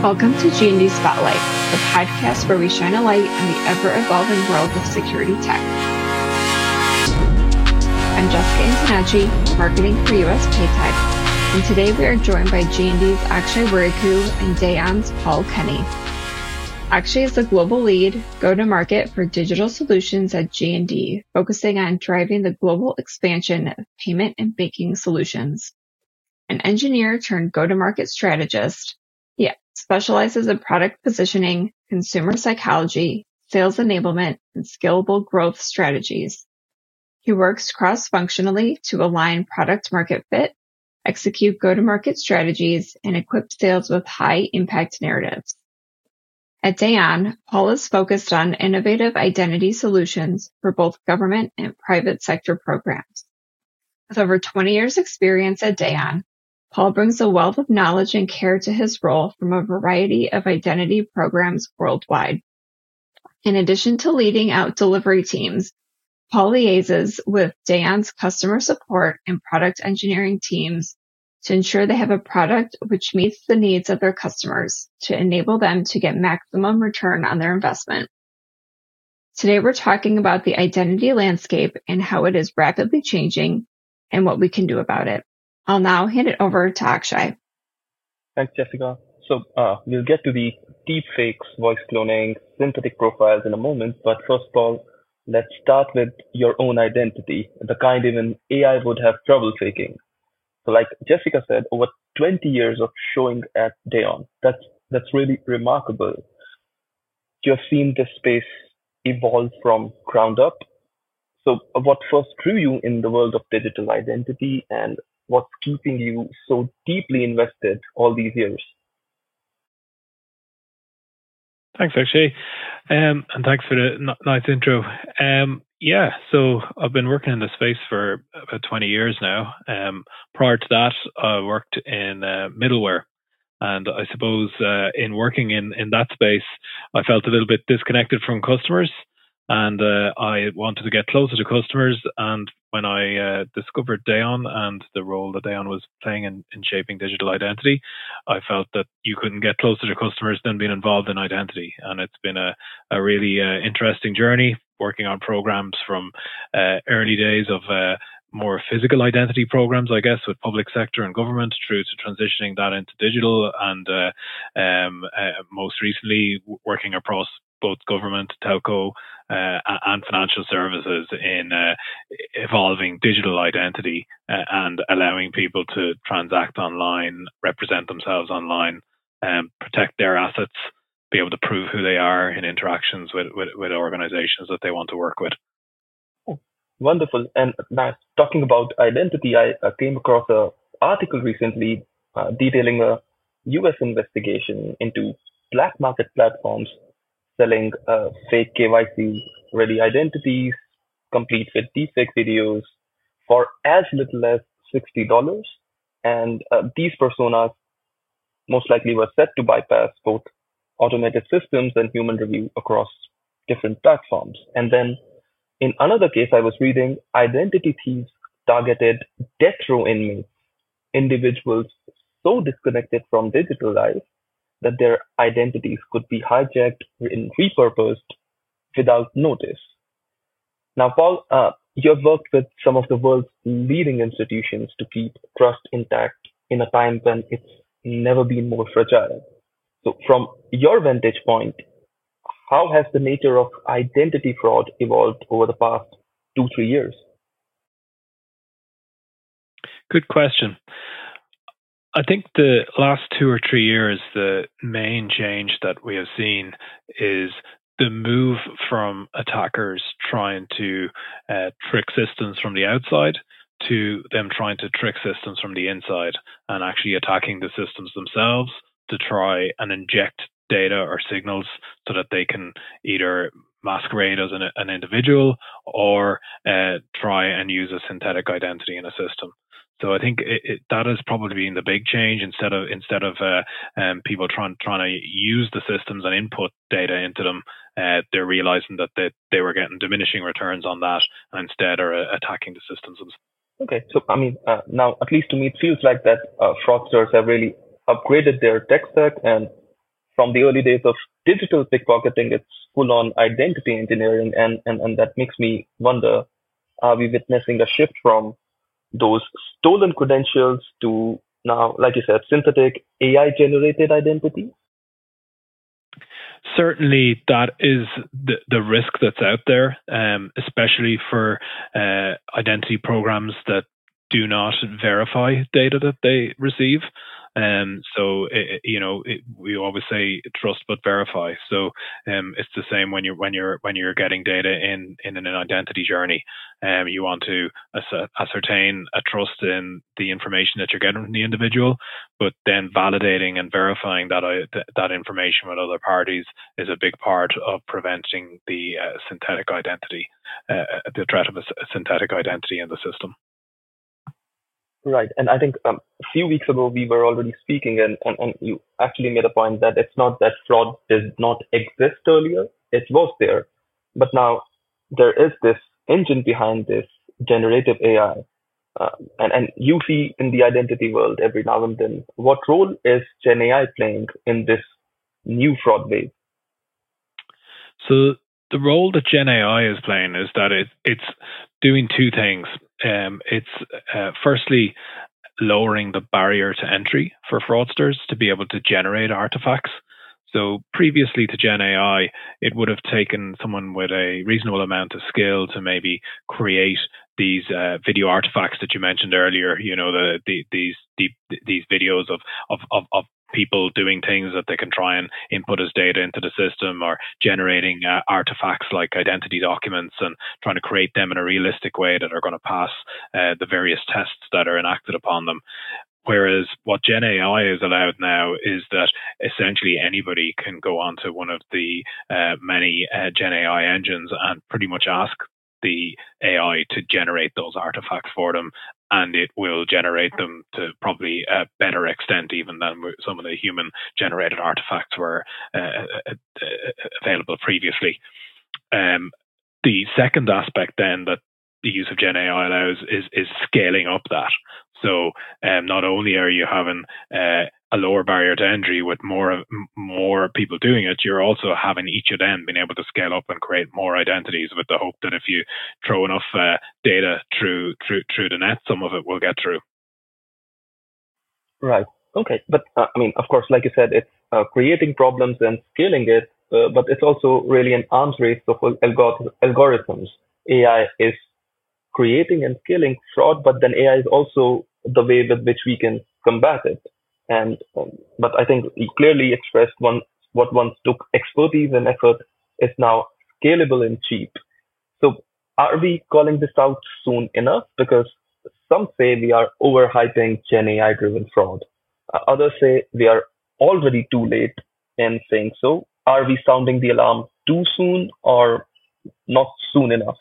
Welcome to G&D Spotlight, the podcast where we shine a light on the ever-evolving world of security tech. I'm Jessica Antonacci, marketing for US Paytech, and today we are joined by G&D's Akshay Wariku and Daon's Paul Kenny. Akshay is the global lead go-to-market for digital solutions at G&D, focusing on driving the global expansion of payment and banking solutions. An engineer turned go-to-market strategist, he specializes in product positioning, consumer psychology, sales enablement, and scalable growth strategies. He works cross-functionally to align product market fit, execute go-to-market strategies, and equip sales with high-impact narratives. At Daon, Paul is focused on innovative identity solutions for both government and private sector programs. With over 20 years experience at Daon, Paul brings a wealth of knowledge and care to his role from a variety of identity programs worldwide. In addition to leading out delivery teams, Paul liaises with Daon's customer support and product engineering teams to ensure they have a product which meets the needs of their customers to enable them to get maximum return on their investment. Today we're talking about the identity landscape and how it is rapidly changing and what we can do about it. I'll now hand it over to Akshay. Thanks, Jessica. So we'll get to the deepfakes, voice cloning, synthetic profiles in a moment. But first of all, let's start with your own identity, the kind even AI would have trouble faking. So like Jessica said, over 20 years of showing at Daon. That's really remarkable. You have seen this space evolve from ground up. So what first drew you in the world of digital identity, and what's keeping you so deeply invested all these years? Thanks, Akshay. And thanks for the nice intro. So I've been working in this space for about 20 years now. Prior to that, I worked in middleware. And I suppose in working in that space, I felt a little bit disconnected from customers. And I wanted to get closer to customers. And when I discovered Daon and the role that Daon was playing in shaping digital identity, I felt that you couldn't get closer to customers than being involved in identity. And it's been a really interesting journey working on programs from early days of more physical identity programs, I guess, with public sector and government, through to transitioning that into digital, and most recently working across both government, telco, and financial services in evolving digital identity and allowing people to transact online, represent themselves online, protect their assets, be able to prove who they are in interactions with organizations that they want to work with. Wonderful. And now, talking about identity, I came across an article recently detailing a US investigation into black market platforms selling fake KYC-ready identities, complete with deepfake videos, for as little as $60. And these personas most likely were set to bypass both automated systems and human review across different platforms. And then in another case I was reading, identity thieves targeted death row inmates, individuals so disconnected from digital life that their identities could be hijacked and repurposed without notice. Now, Paul, you have worked with some of the world's leading institutions to keep trust intact in a time when it's never been more fragile. So from your vantage point, how has the nature of identity fraud evolved over the past 2-3 years? Good question. I think the last 2 or 3 years, the main change that we have seen is the move from attackers trying to trick systems from the outside to them trying to trick systems from the inside and actually attacking the systems themselves to try and inject data or signals so that they can either masquerade as an individual or try and use a synthetic identity in a system. So I think that has probably been the big change. Instead of people trying to use the systems and input data into them, they're realizing that they were getting diminishing returns on that, and instead are attacking the systems themselves. Okay, so I mean, now at least to me it feels like that fraudsters have really upgraded their tech stack and from the early days of digital pickpocketing, it's full on identity engineering. And that makes me wonder, are we witnessing a shift from those stolen credentials to now, like you said, synthetic AI generated identity? Certainly, that is the risk that's out there, especially for identity programs that do not verify data that they receive. So we always say trust but verify. So it's the same when you're getting data in an identity journey. You want to ascertain a trust in the information that you're getting from the individual, but then validating and verifying that information with other parties is a big part of preventing the synthetic identity, the threat of a synthetic identity in the system. Right. And I think a few weeks ago we were already speaking, and you actually made a point that it's not that fraud did not exist earlier. It was there. But now there is this engine behind this generative AI. And you see in the identity world every now and then, what role is Gen AI playing in this new fraud wave? So the role that Gen AI is playing is that it's doing two things. It's firstly lowering the barrier to entry for fraudsters to be able to generate artifacts. So previously to Gen AI, it would have taken someone with a reasonable amount of skill to maybe create these video artifacts that you mentioned earlier. You know, these videos of people doing things that they can try and input as data into the system, or generating artifacts like identity documents and trying to create them in a realistic way that are going to pass the various tests that are enacted upon them. Whereas what Gen AI is allowed now is that essentially anybody can go onto one of the many Gen AI engines and pretty much ask the AI to generate those artifacts for them, and it will generate them to probably a better extent even than some of the human generated artifacts were available previously. The second aspect then that the use of Gen AI allows is scaling up that. So not only are you having a lower barrier to entry with more people doing it, you're also having each of them being able to scale up and create more identities, with the hope that if you throw enough data through the net, some of it will get through. Right. Okay. But I mean, of course, like you said, it's creating problems and scaling it, but it's also really an arms race of algorithms. AI is creating and scaling fraud, but then AI is also the way with which we can combat it. And but I think he clearly expressed what once took expertise and effort is now scalable and cheap. So are we calling this out soon enough? Because some say we are overhyping Gen AI driven fraud. Others say we are already too late in saying so. Are we sounding the alarm too soon or not soon enough?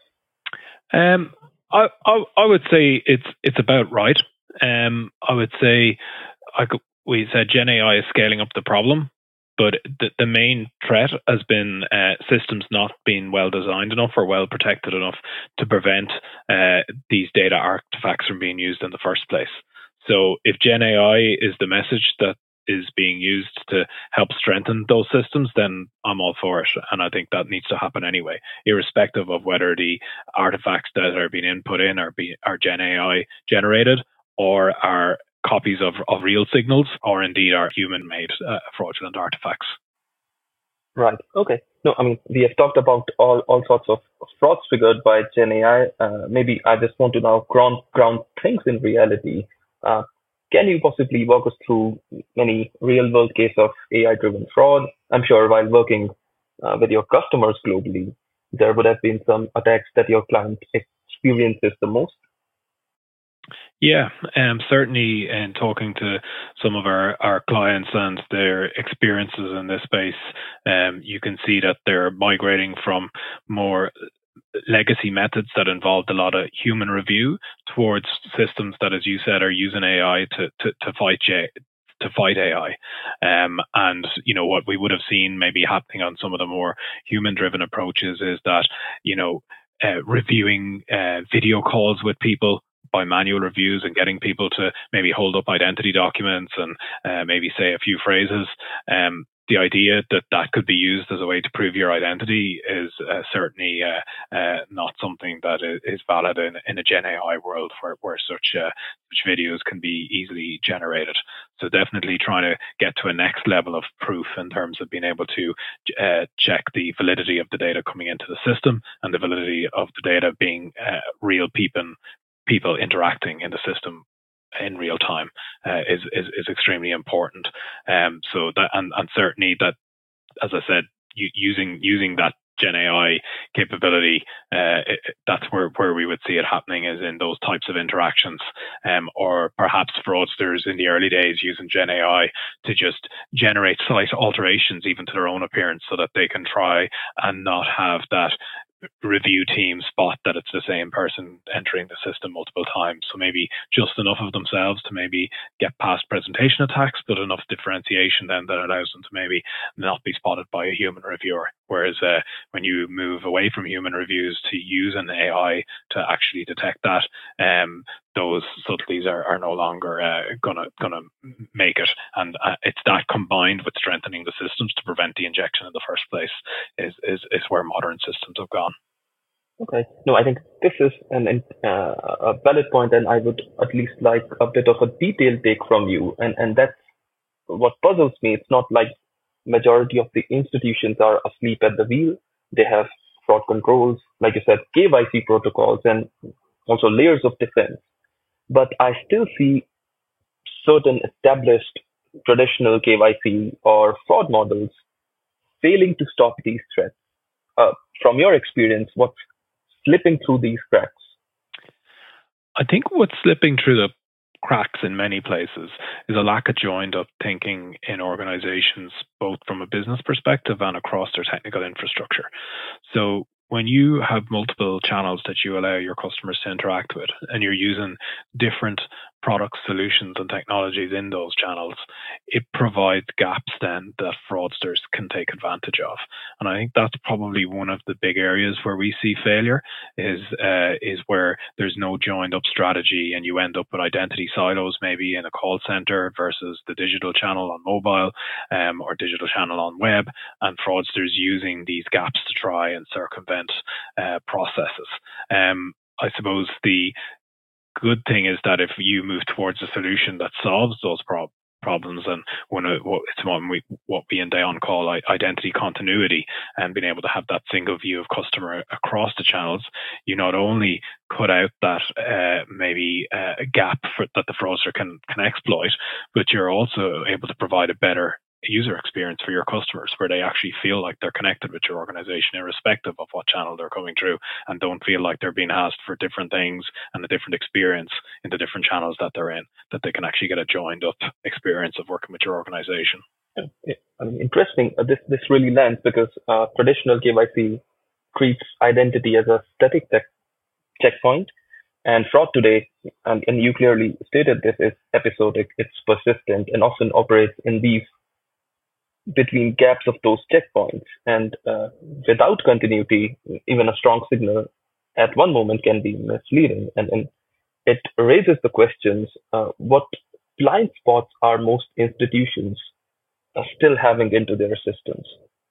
I would say it's about right. I would say we said Gen AI is scaling up the problem, but the main threat has been systems not being well designed enough or well protected enough to prevent these data artifacts from being used in the first place. So if Gen AI is the message that is being used to help strengthen those systems, then I'm all for it. And I think that needs to happen anyway, irrespective of whether the artifacts that are being input in are Gen AI generated or are copies of real signals, or indeed are human-made fraudulent artifacts. Right. Okay. No, I mean, we have talked about all sorts of frauds triggered by Gen AI. Maybe I just want to now ground things in reality. Can you possibly walk us through any real-world case of AI-driven fraud? I'm sure while working with your customers globally, there would have been some attacks that your client experiences the most. Yeah, certainly in talking to some of our clients and their experiences in this space, you can see that they're migrating from more legacy methods that involved a lot of human review towards systems that, as you said, are using AI to fight AI. And, you know, what we would have seen maybe happening on some of the more human-driven approaches is that, you know, reviewing video calls with people by manual reviews and getting people to maybe hold up identity documents and maybe say a few phrases. the idea that that could be used as a way to prove your identity is certainly not something that is valid in a Gen AI world where such videos can be easily generated. So definitely trying to get to a next level of proof in terms of being able to check the validity of the data coming into the system and the validity of the data being real people interacting in the system in real time is extremely important. So that and certainly that, as I said, using that Gen AI capability, that's where we would see it happening, is in those types of interactions, or perhaps fraudsters in the early days using Gen AI to just generate slight alterations even to their own appearance so that they can try and not have that review team spot that it's the same person entering the system multiple times. So maybe just enough of themselves to maybe get past presentation attacks, but enough differentiation then that allows them to maybe not be spotted by a human reviewer. Whereas when you move away from human reviews to use an AI to actually detect that, those subtleties are no longer gonna make it, and it's that combined with strengthening the systems to prevent the injection in the first place is where modern systems have gone. Okay. No, I think this is a valid point, and I would at least like a bit of a detailed take from you. And that's what puzzles me. It's not like majority of the institutions are asleep at the wheel. They have fraud controls, like you said, KYC protocols, and also layers of defense. But I still see certain established traditional KYC or fraud models failing to stop these threats. From your experience, what's slipping through these cracks? I think what's slipping through the cracks in many places is a lack of joined up thinking in organizations, both from a business perspective and across their technical infrastructure. So when you have multiple channels that you allow your customers to interact with, and you're using different products, solutions, and technologies in those channels, it provides gaps then that fraudsters can take advantage of. And I think that's probably one of the big areas where we see failure is where there's no joined up strategy, and you end up with identity silos maybe in a call center versus the digital channel on mobile, or digital channel on web, and fraudsters using these gaps to try and circumvent processes. I suppose the good thing is that if you move towards a solution that solves those problems, and what we in Dayon call identity continuity, and being able to have that single view of customer across the channels, you not only cut out that gap that the fraudster can exploit, but you're also able to provide a better user experience for your customers, where they actually feel like they're connected with your organization irrespective of what channel they're coming through, and don't feel like they're being asked for different things and a different experience in the different channels that they're in, that they can actually get a joined up experience of working with your organization. I mean, interesting. This really lands because traditional KYC treats identity as a static checkpoint, and fraud today, and you clearly stated this, is episodic, it's persistent, and often operates in these between gaps of those checkpoints. And without continuity, even a strong signal at one moment can be misleading. And it raises the questions, what blind spots are most institutions still having into their systems?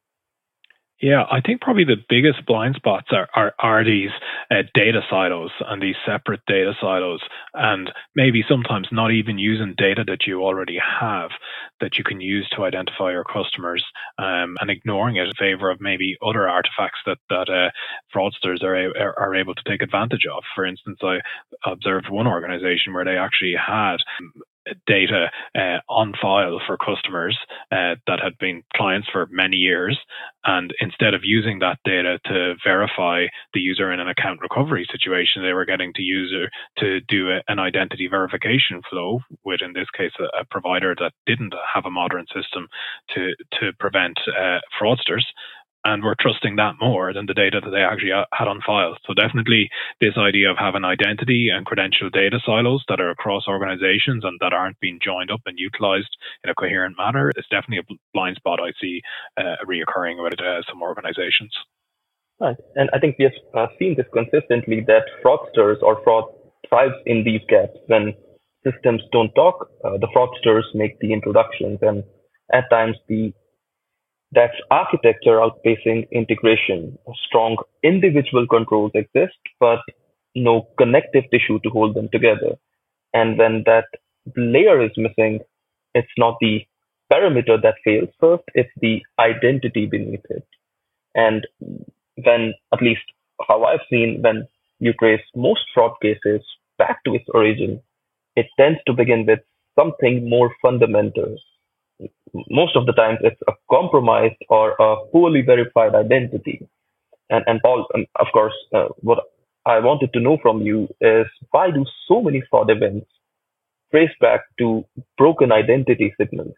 Yeah, I think probably the biggest blind spots are these data silos, and these separate data silos, and maybe sometimes not even using data that you already have that you can use to identify your customers, and ignoring it in favor of maybe other artifacts that fraudsters are able to take advantage of. For instance, I observed one organization where they actually had data on file for customers that had been clients for many years, and instead of using that data to verify the user in an account recovery situation, they were getting the user to do an identity verification flow with, in this case, a provider that didn't have a modern system to prevent fraudsters. And we're trusting that more than the data that they actually had on file. So definitely this idea of having identity and credential data silos that are across organizations and that aren't being joined up and utilized in a coherent manner is definitely a blind spot I see reoccurring with some organizations. Right. And I think we have seen this consistently, that fraudsters or fraud thrives in these gaps. When systems don't talk, the fraudsters make the introductions, and at times the That's architecture outpacing integration. Strong individual controls exist, but no connective tissue to hold them together. And when that layer is missing, it's not the parameter that fails first, it's the identity beneath it. And when, at least how I've seen, when you trace most fraud cases back to its origin, it tends to begin with something more fundamental. Most of the times, it's a compromised or a poorly verified identity. And Paul, of course, what I wanted to know from you is why do so many fraud events trace back to broken identity signals?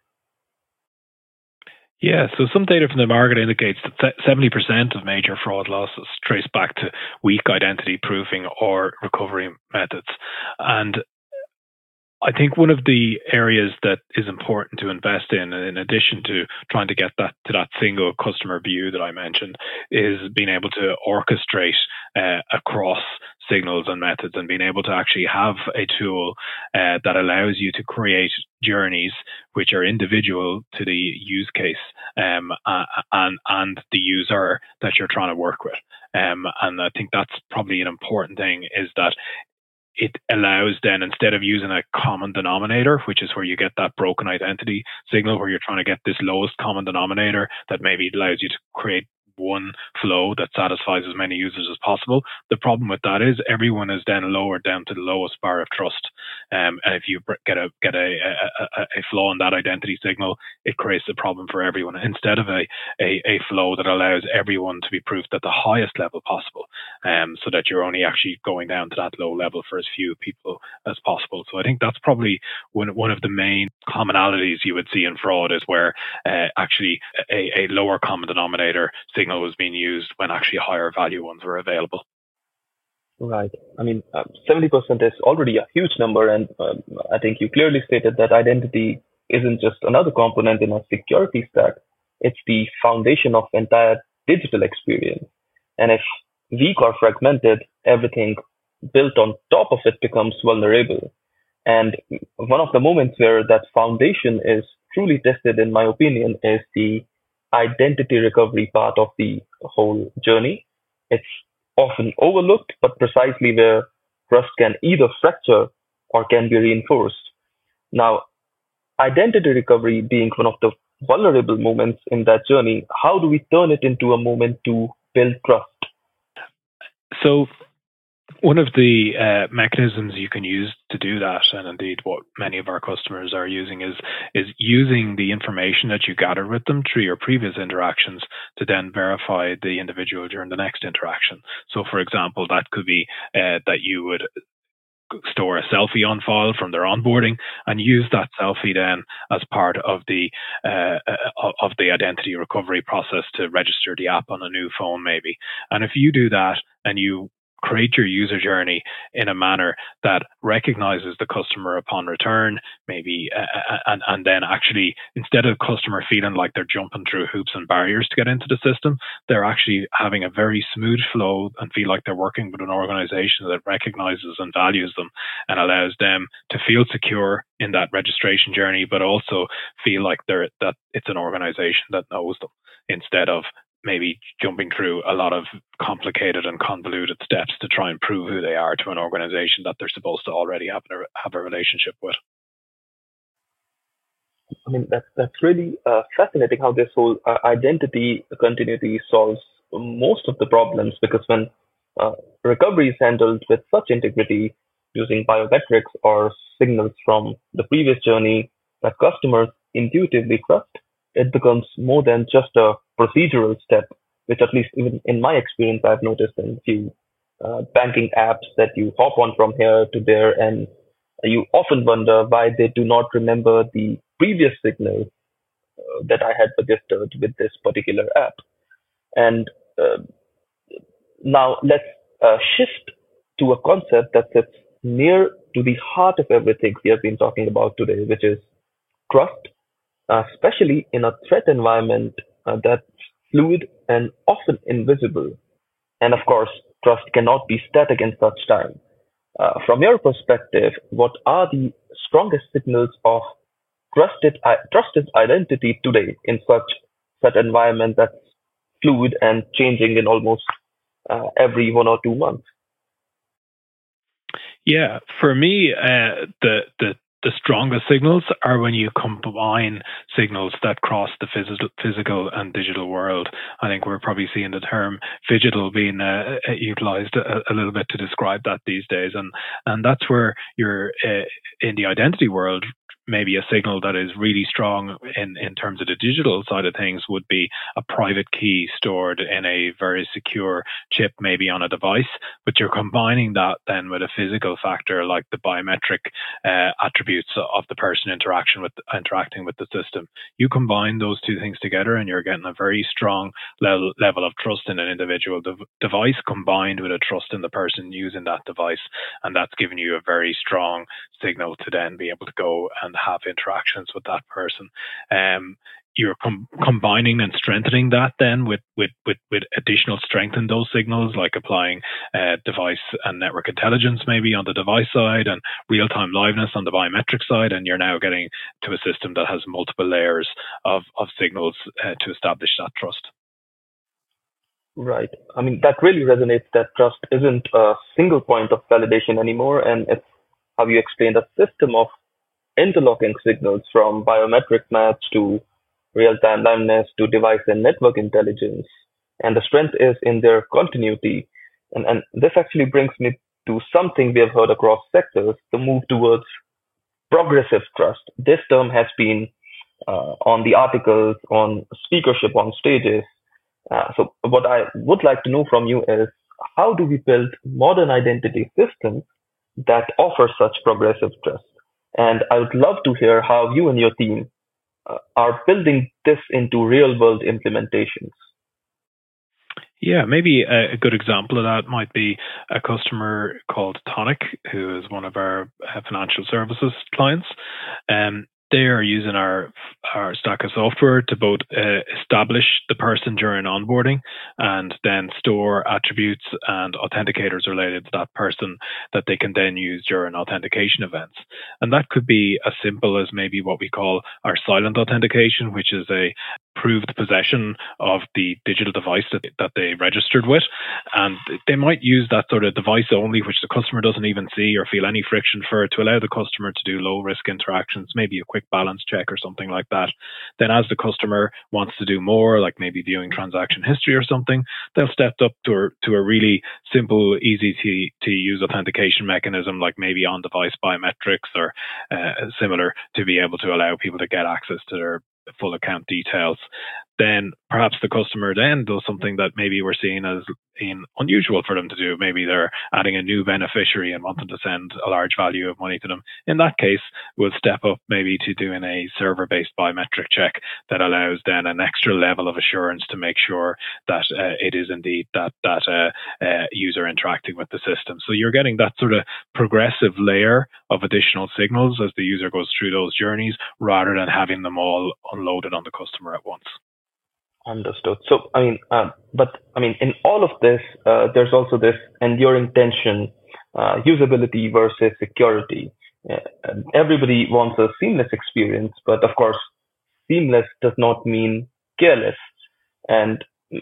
Yeah, so some data from the market indicates that 70% of major fraud losses trace back to weak identity proofing or recovery methods. And I think one of the areas that is important to invest in addition to trying to get that single customer view that I mentioned, is being able to orchestrate across signals and methods, and being able to actually have a tool that allows you to create journeys which are individual to the use case and the user that you're trying to work with. And I think that's probably an important thing, is that it allows then, instead of using a common denominator, which is where you get that broken identity signal, where you're trying to get this lowest common denominator that maybe allows you to create one flow that satisfies as many users as possible. The problem with that is everyone is then lowered down to the lowest bar of trust. And if you get a flaw in that identity signal, it creates a problem for everyone, instead of a flow that allows everyone to be proofed at the highest level possible, so that you're only actually going down to that low level for as few people as possible. So I think that's probably one of the main commonalities you would see in fraud, is where actually a lower common denominator signal was being used when actually higher value ones were available. Right. I mean, 70% is already a huge number, and I think you clearly stated that identity isn't just another component in a security stack. It's the foundation of entire digital experience. And if weak or fragmented, everything built on top of it becomes vulnerable. And one of the moments where that foundation is truly tested, in my opinion, is the identity recovery part of the whole journey. It's often overlooked, but precisely where trust can either fracture or can be reinforced. Now, identity recovery being one of the vulnerable moments in that journey, how do we turn it into a moment to build trust? So one of the mechanisms you can use to do that, and indeed what many of our customers are using, is using the information that you gathered with them through your previous interactions to then verify the individual during the next interaction. So, for example, that could be that you would store a selfie on file from their onboarding and use that selfie then as part of the identity recovery process to register the app on a new phone, maybe. And if you do that and you create your user journey in a manner that recognizes the customer upon return, maybe, and then actually, instead of customer feeling like they're jumping through hoops and barriers to get into the system, they're actually having a very smooth flow and feel like they're working with an organization that recognizes and values them and allows them to feel secure in that registration journey, but also feel like that it's an organization that knows them, instead of maybe jumping through a lot of complicated and convoluted steps to try and prove who they are to an organization that they're supposed to already have a relationship with. I mean, that's really fascinating how this whole identity continuity solves most of the problems, because when recovery is handled with such integrity using biometrics or signals from the previous journey that customers intuitively trust, it becomes more than just a procedural step, which, at least even in my experience, I've noticed in few banking apps that you hop on from here to there, and you often wonder why they do not remember the previous signal that I had registered with this particular app. And now let's shift to a concept that sits near to the heart of everything we have been talking about today, which is trust, especially in a threat environment that's fluid and often invisible. And of course, trust cannot be static in such time. From your perspective, what are the strongest signals of trusted identity today in such such environment that's fluid and changing in almost every 1 or 2 months? Yeah, for me, the strongest signals are when you combine signals that cross the physical and digital world. I think we're probably seeing the term phygital being utilized a little bit to describe that these days, and that's where you're in the identity world. Maybe a signal that is really strong in terms of the digital side of things would be a private key stored in a very secure chip, maybe on a device, but you're combining that then with a physical factor like the biometric attributes of the person interacting with the system. You combine those two things together and you're getting a very strong level of trust in an individual device combined with a trust in the person using that device, and that's giving you a very strong signal to then be able to go and have interactions with that person. You're combining and strengthening that then with additional strength in those signals, like applying device and network intelligence maybe on the device side and real-time liveness on the biometric side, and you're now getting to a system that has multiple layers of signals to establish that trust. Right. I mean, that really resonates that trust isn't a single point of validation anymore, and it's how you explained a system of interlocking signals from biometric match to real-time liveness to device and network intelligence. And the strength is in their continuity. And this actually brings me to something we have heard across sectors, the move towards progressive trust. This term has been on the articles, on speakership, on stages. So what I would like to know from you is, how do we build modern identity systems that offer such progressive trust? And I would love to hear how you and your team are building this into real world implementations. Yeah, maybe a good example of that might be a customer called Tonic, who is one of our financial services clients. They are using our stack of software to both establish the person during onboarding and then store attributes and authenticators related to that person that they can then use during authentication events. And that could be as simple as maybe what we call our silent authentication, which is a proved possession of the digital device that they registered with. And they might use that sort of device only, which the customer doesn't even see or feel any friction for, to allow the customer to do low risk interactions, maybe a quick balance check or something like that. Then as the customer wants to do more, like maybe viewing transaction history or something, they'll step up to a really simple, easy to use authentication mechanism, like maybe on device biometrics or similar, to be able to allow people to get access to their full account details. Then perhaps the customer then does something that maybe we're seeing as being unusual for them to do. Maybe they're adding a new beneficiary and wanting to send a large value of money to them. In that case, we'll step up maybe to doing a server-based biometric check that allows then an extra level of assurance to make sure that it is indeed that user interacting with the system. So you're getting that sort of progressive layer of additional signals as the user goes through those journeys, rather than having them all unloaded on the customer at once. Understood. So, in all of this, there's also this enduring tension, usability versus security. Everybody wants a seamless experience, but of course, seamless does not mean careless. And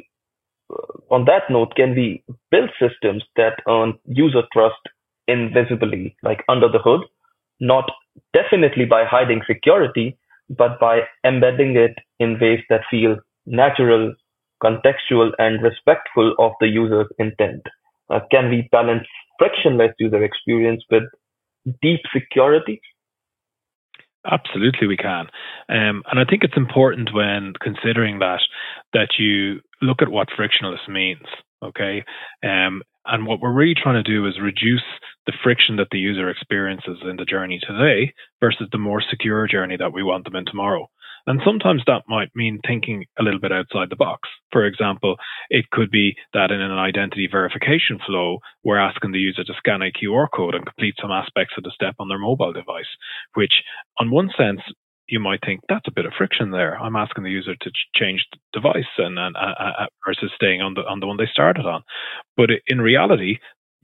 on that note, can we build systems that earn user trust invisibly, like under the hood? Not definitely by hiding security, but by embedding it in ways that feel natural, contextual, and respectful of the user's intent. Can we balance frictionless user experience with deep security? Absolutely, we can. And I think it's important when considering that you look at what frictionless means, okay? And what we're really trying to do is reduce the friction that the user experiences in the journey today versus the more secure journey that we want them in tomorrow. And sometimes that might mean thinking a little bit outside the box. For example, it could be that in an identity verification flow, we're asking the user to scan a QR code and complete some aspects of the step on their mobile device, which on one sense, you might think that's a bit of friction there. I'm asking the user to change the device and versus staying on the one they started on. But in reality,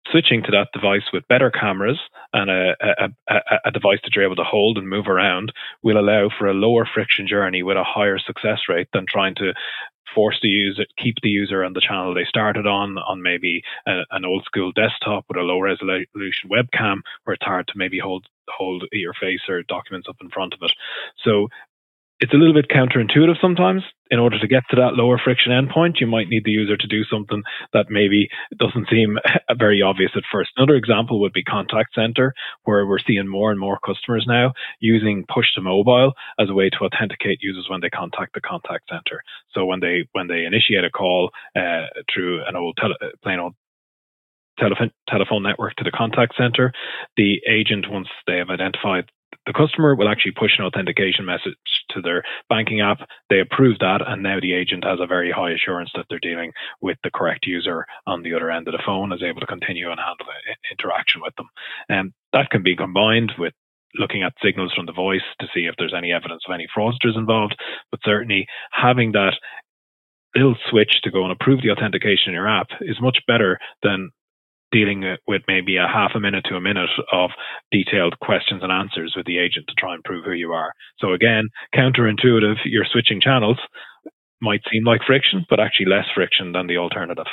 switching to that device with better cameras and a device that you're able to hold and move around will allow for a lower friction journey with a higher success rate than trying to keep the user on the channel they started on maybe an old school desktop with a low resolution webcam where it's hard to maybe hold your face or documents up in front of it. So it's a little bit counterintuitive sometimes. In order to get to that lower friction endpoint, you might need the user to do something that maybe doesn't seem very obvious at first. Another example would be contact center, where we're seeing more and more customers now using push to mobile as a way to authenticate users when they contact the contact center. So when they initiate a call through an old plain old telephone network to the contact center, the agent, once they have identified the customer, will actually push an authentication message to their banking app. They approve that, and now the agent has a very high assurance that they're dealing with the correct user on the other end of the phone, is able to continue and handle the interaction with them. And that can be combined with looking at signals from the voice to see if there's any evidence of any fraudsters involved. But certainly having that little switch to go and approve the authentication in your app is much better than dealing with maybe a half a minute to a minute of detailed questions and answers with the agent to try and prove who you are. So again, counterintuitive, you're switching channels might seem like friction, but actually less friction than the alternative.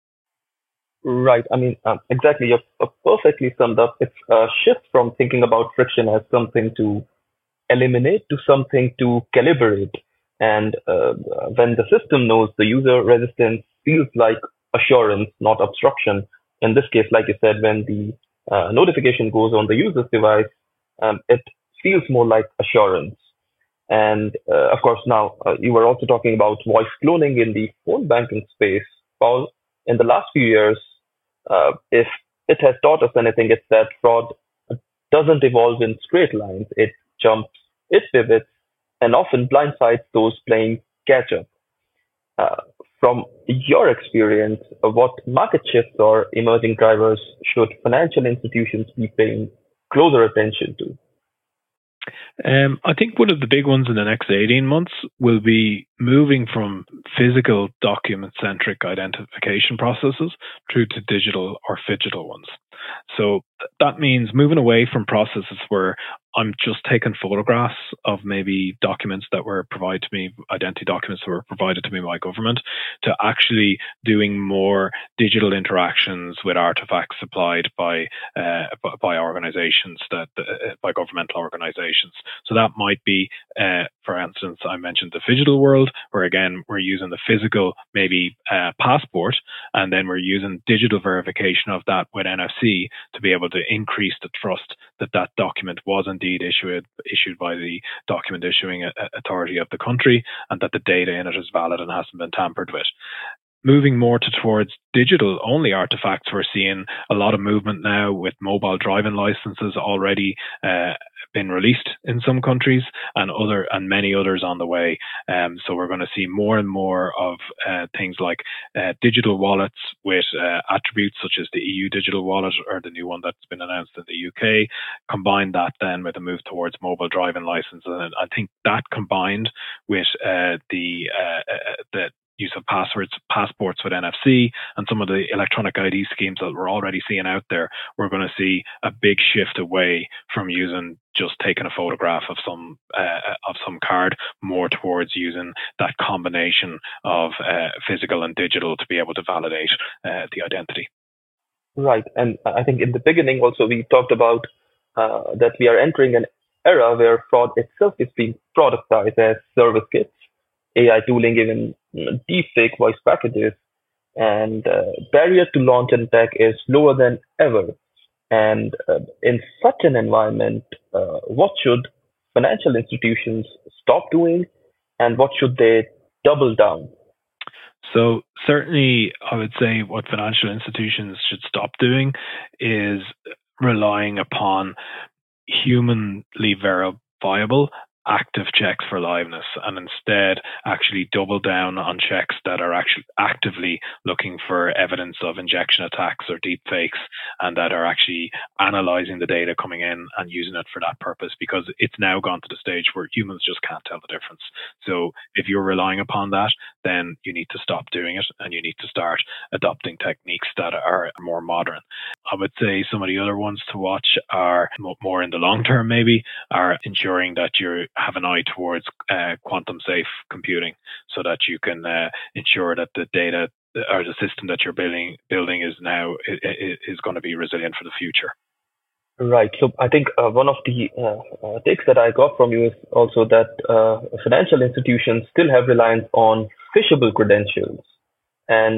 Right. I mean, exactly. You've perfectly summed up. It's a shift from thinking about friction as something to eliminate to something to calibrate. And when the system knows the user, resistance feels like assurance, not obstruction. In this case, like you said, when the notification goes on the user's device, it feels more like assurance. And of course, now you were also talking about voice cloning in the phone banking space. Paul, in the last few years, if it has taught us anything, it's that fraud doesn't evolve in straight lines. It jumps, it pivots, and often blindsides those playing catch up. From your experience, what market shifts or emerging drivers should financial institutions be paying closer attention to? I think one of the big ones in the next 18 months will be moving from physical document-centric identification processes through to digital or phygital ones. So that means moving away from processes where I'm just taking photographs of maybe documents that were provided to me, identity documents that were provided to me by government, to actually doing more digital interactions with artifacts supplied by organizations by governmental organizations. So that might be, for instance, I mentioned the phygital world, where again we're using the physical maybe passport, and then we're using digital verification of that with NFC to be able to increase the trust that that document was indeed issued by the document issuing authority of the country, and that the data in it is valid and hasn't been tampered with. Moving more towards digital only artifacts, we're seeing a lot of movement now with mobile driving licenses already been released in some countries, and many others on the way. So we're going to see more and more of things like digital wallets with attributes such as the EU digital wallet, or the new one that's been announced in the UK. Combine that then with a move towards mobile driving licenses, and I think that combined with the use of passports with NFC, and some of the electronic ID schemes that we're already seeing out there, we're going to see a big shift away from using just taking a photograph of some card, more towards using that combination of physical and digital to be able to validate the identity. Right, and I think in the beginning also we talked about that we are entering an era where fraud itself is being productized as service kits, AI tooling, even deepfake voice packages, and barrier to launch in tech is lower than ever. And in such an environment, what should financial institutions stop doing, and what should they double down? So certainly, I would say what financial institutions should stop doing is relying upon humanly verifiable active checks for liveness and instead actually double down on checks that are actually actively looking for evidence of injection attacks or deep fakes, and that are actually analyzing the data coming in and using it for that purpose, because it's now gone to the stage where humans just can't tell the difference. So if you're relying upon that, then you need to stop doing it and you need to start adopting techniques that are more modern. I would say some of the other ones to watch are more in the long term, maybe, are ensuring that you have an eye towards quantum safe computing, so that you can ensure that the data or the system that you're building is going to be resilient for the future. Right. So I think one of the takes that I got from you is also that financial institutions still have reliance on phishable credentials. And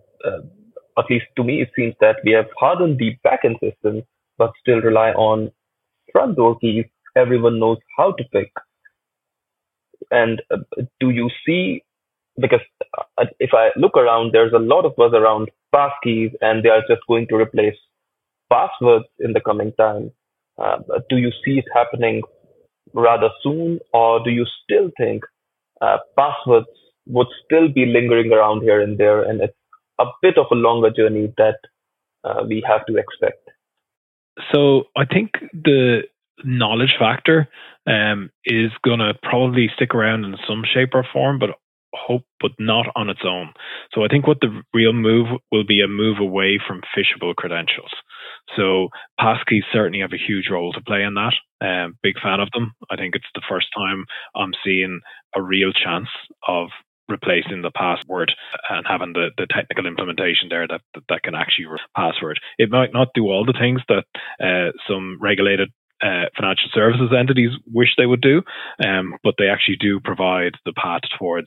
at least to me, it seems that we have hardened the backend system, but still rely on front door keys everyone knows how to pick. And do you see, because if I look around, there's a lot of buzz around passkeys, and they are just going to replace passwords in the coming time. Do you see it happening rather soon, or do you still think passwords would still be lingering around here and there, and it's a bit of a longer journey that we have to expect? So I think the knowledge factor is going to probably stick around in some shape or form, but not on its own. So I think what the real move will be a move away from phishable credentials. So passkeys certainly have a huge role to play in that. Big fan of them. I think it's the first time I'm seeing a real chance of replacing the password and having the technical implementation there that can actually password. It might not do all the things that some regulated financial services entities wish they would do, but they actually do provide the path towards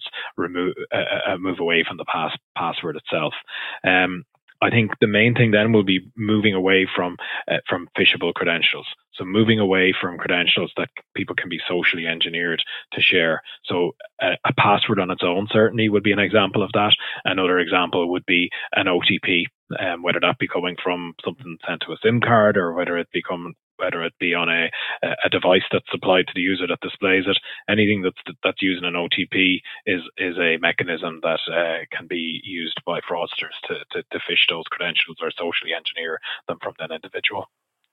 a move away from the password itself. I think the main thing then will be moving away from phishable credentials. So moving away from credentials that people can be socially engineered to share. So a password on its own certainly would be an example of that. Another example would be an OTP, whether that be coming from something sent to a SIM card, or whether it be on a device that's supplied to the user that displays it. Anything that's using an OTP is a mechanism that can be used by fraudsters to phish those credentials or socially engineer them from that individual.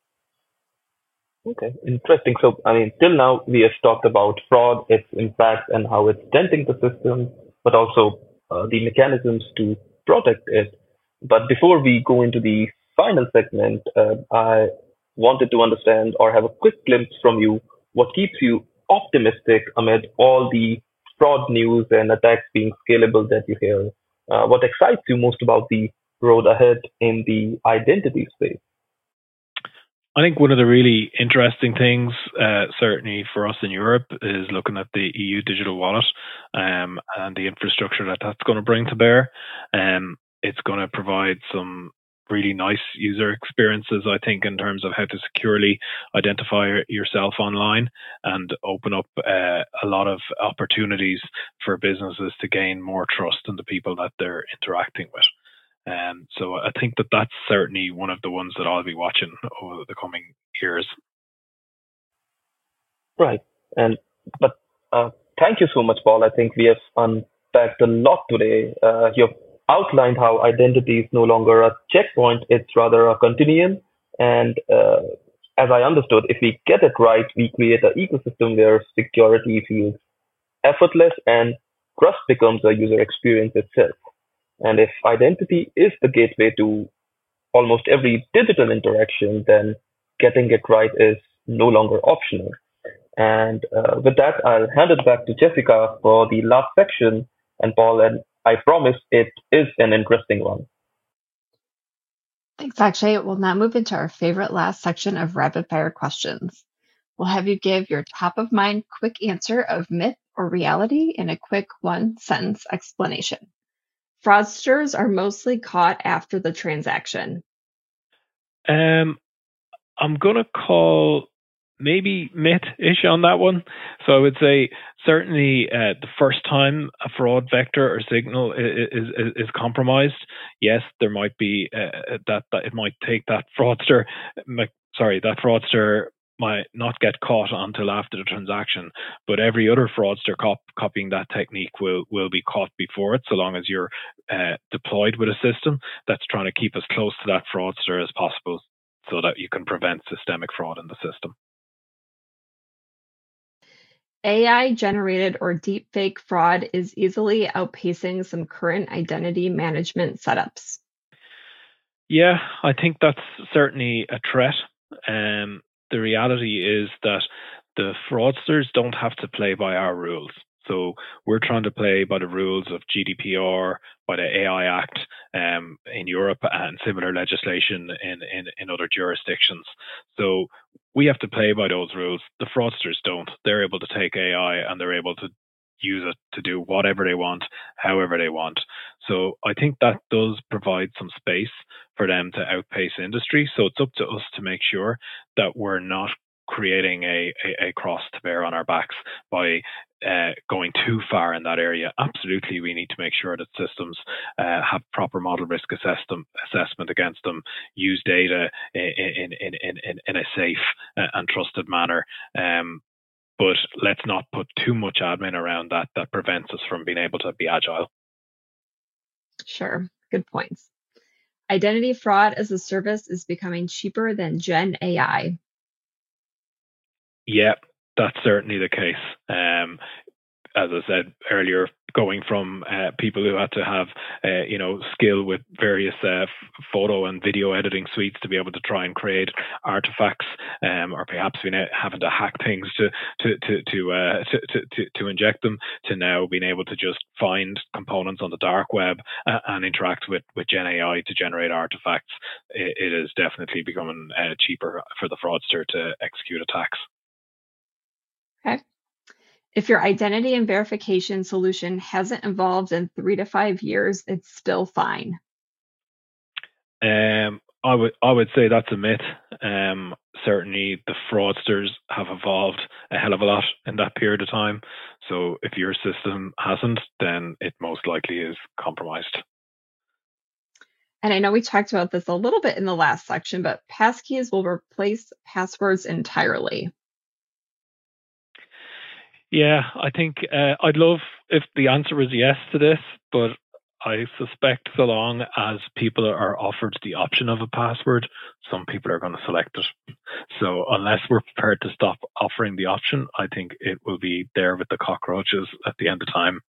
Okay, interesting. So, I mean, till now we have talked about fraud, its impact, and how it's denting the system, but also the mechanisms to protect it. But before we go into the final segment, I wanted to understand or have a quick glimpse from you what keeps you optimistic amid all the fraud news and attacks being scalable that you hear. What excites you most about the road ahead in the identity space? I think one of the really interesting things, certainly for us in Europe, is looking at the EU digital wallet and the infrastructure that's going to bring to bear. It's going to provide some really nice user experiences, I think, in terms of how to securely identify yourself online, and open up a lot of opportunities for businesses to gain more trust in the people that they're interacting with. So I think that's certainly one of the ones that I'll be watching over the coming years. Right. But thank you so much, Paul. I think we have unpacked a lot today. You've outlined how identity is no longer a checkpoint, it's rather a continuum. And as I understood, if we get it right, we create an ecosystem where security feels effortless and trust becomes a user experience itself. And if identity is the gateway to almost every digital interaction, then getting it right is no longer optional. And with that, I'll hand it back to Jessica for the last section. And Paul, and I promise it is an interesting one. Thanks, Akshay. We'll now move into our favorite last section of rapid fire questions. We'll have you give your top of mind quick answer of myth or reality in a quick one sentence explanation. Fraudsters are mostly caught after the transaction. I'm going to call maybe myth-ish on that one. So I would say certainly the first time a fraud vector or signal is compromised, yes, there might be that it might take that fraudster might not get caught until after the transaction, but every other fraudster copying that technique will be caught before it, so long as you're deployed with a system that's trying to keep as close to that fraudster as possible so that you can prevent systemic fraud in the system. AI-generated or deepfake fraud is easily outpacing some current identity management setups. Yeah, I think that's certainly a threat. The reality is that the fraudsters don't have to play by our rules. So we're trying to play by the rules of GDPR, by the AI Act in Europe, and similar legislation in other jurisdictions. So we have to play by those rules. The fraudsters don't. They're able to take AI and they're able to use it to do whatever they want, however they want. So I think that does provide some space for them to outpace industry. So it's up to us to make sure that we're not creating a cross to bear on our backs by going too far in that area. Absolutely, we need to make sure that systems have proper model risk assessment against them, use data in a safe and trusted manner. But let's not put too much admin around that prevents us from being able to be agile. Sure, good points. Identity fraud as a service is becoming cheaper than Gen AI. Yeah, that's certainly the case. As I said earlier, going from people who had to have, skill with various photo and video editing suites to be able to try and create artifacts, or perhaps having to hack things to inject them, to now being able to just find components on the dark web and interact with Gen AI to generate artifacts. It is definitely becoming cheaper for the fraudster to execute attacks. Okay. If your identity and verification solution hasn't evolved in 3 to 5 years, it's still fine. I would say that's a myth. Certainly the fraudsters have evolved a hell of a lot in that period of time. So if your system hasn't, then it most likely is compromised. And I know we talked about this a little bit in the last section, but passkeys will replace passwords entirely. Yeah, I think I'd love if the answer was yes to this, but I suspect so long as people are offered the option of a password, some people are going to select it. So unless we're prepared to stop offering the option, I think it will be there with the cockroaches at the end of time.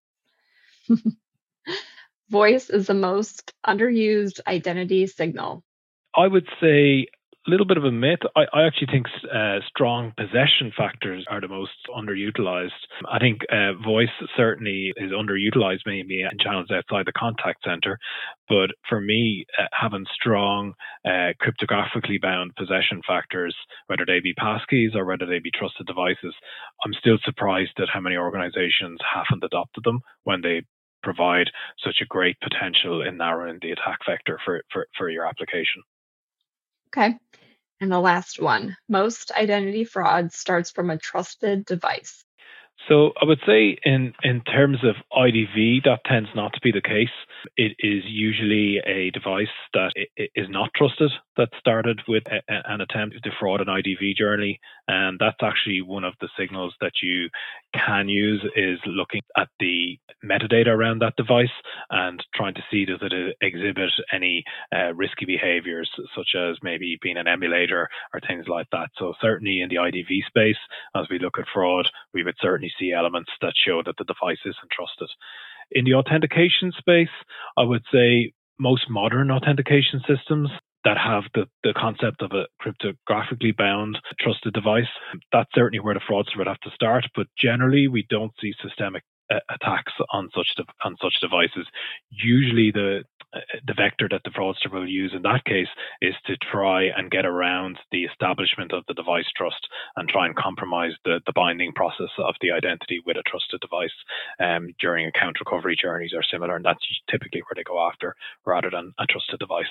Voice is the most underused identity signal. I would say a little bit of a myth. I actually think strong possession factors are the most underutilized. I think voice certainly is underutilized maybe in channels outside the contact center. But for me, having strong cryptographically bound possession factors, whether they be passkeys or whether they be trusted devices, I'm still surprised at how many organizations haven't adopted them when they provide such a great potential in narrowing the attack vector for your application. Okay. And the last one, most identity fraud starts from a trusted device. So I would say in terms of IDV, that tends not to be the case. It is usually a device that is not trusted that started with an attempt to defraud an IDV journey. And that's actually one of the signals that you can use, is looking at the metadata around that device and trying to see does it exhibit any risky behaviors, such as maybe being an emulator or things like that. So certainly in the IDV space, as we look at fraud, we would certainly see elements that show that the device isn't trusted. In the authentication space, I would say most modern authentication systems that have the concept of a cryptographically bound trusted device, that's certainly where the fraudster would have to start. But generally, we don't see systemic attacks on such devices. Usually the vector that the fraudster will use in that case is to try and get around the establishment of the device trust and try and compromise the binding process of the identity with a trusted device during account recovery journeys or similar. And that's typically where they go after rather than a trusted device.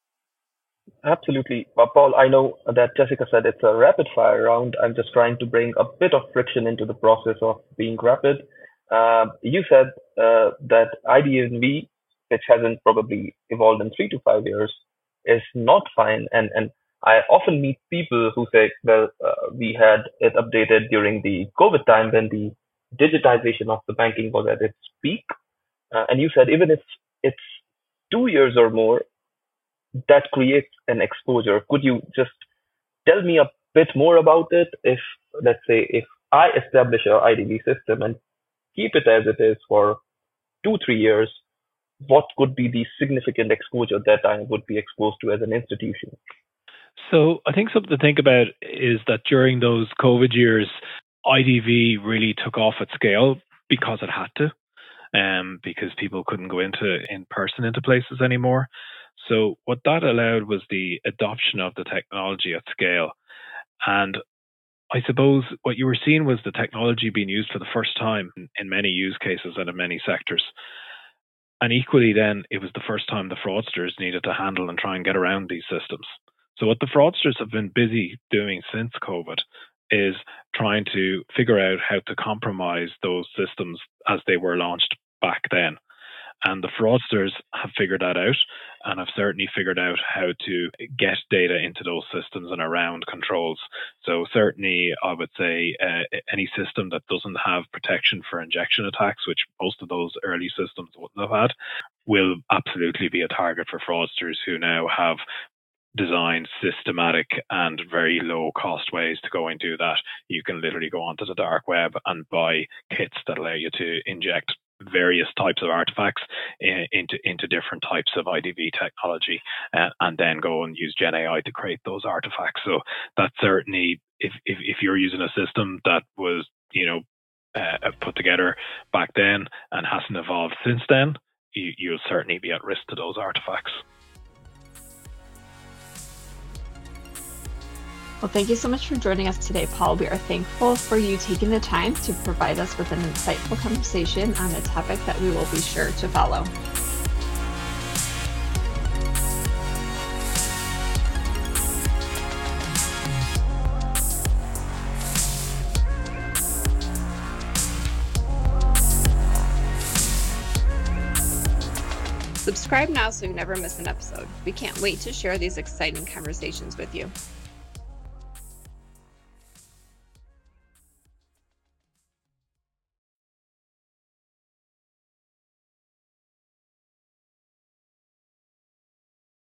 Absolutely. Paul, I know that Jessica said it's a rapid fire round. I'm just trying to bring a bit of friction into the process of being rapid. You said that IDV, which hasn't probably evolved in 3 to 5 years, is not fine. And I often meet people who say, well, we had it updated during the COVID time when the digitization of the banking was at its peak. And you said even if it's 2 years or more, that creates an exposure. Could you just tell me a bit more about it? If, let's say, if I establish a IDV system and keep it as it is for 2, 3 years, what could be the significant exposure that I would be exposed to as an institution? So I think something to think about is that during those COVID years, IDV really took off at scale because it had to, because people couldn't go in person into places anymore. So what that allowed was the adoption of the technology at scale. And I suppose what you were seeing was the technology being used for the first time in many use cases and in many sectors. And equally then, it was the first time the fraudsters needed to handle and try and get around these systems. So what the fraudsters have been busy doing since COVID is trying to figure out how to compromise those systems as they were launched back then. And the fraudsters have figured that out and have certainly figured out how to get data into those systems and around controls. So certainly I would say any system that doesn't have protection for injection attacks, which most of those early systems wouldn't have had, will absolutely be a target for fraudsters who now have designed systematic and very low cost ways to go and do that. You can literally go onto the dark web and buy kits that allow you to inject various types of artifacts into different types of IDV technology, and then go and use GenAI to create those artifacts. So that's certainly, if you're using a system that was put together back then and hasn't evolved since then, you'll certainly be at risk to those artifacts. Well, thank you so much for joining us today, Paul. We are thankful for you taking the time to provide us with an insightful conversation on a topic that we will be sure to follow. Subscribe now so you never miss an episode. We can't wait to share these exciting conversations with you.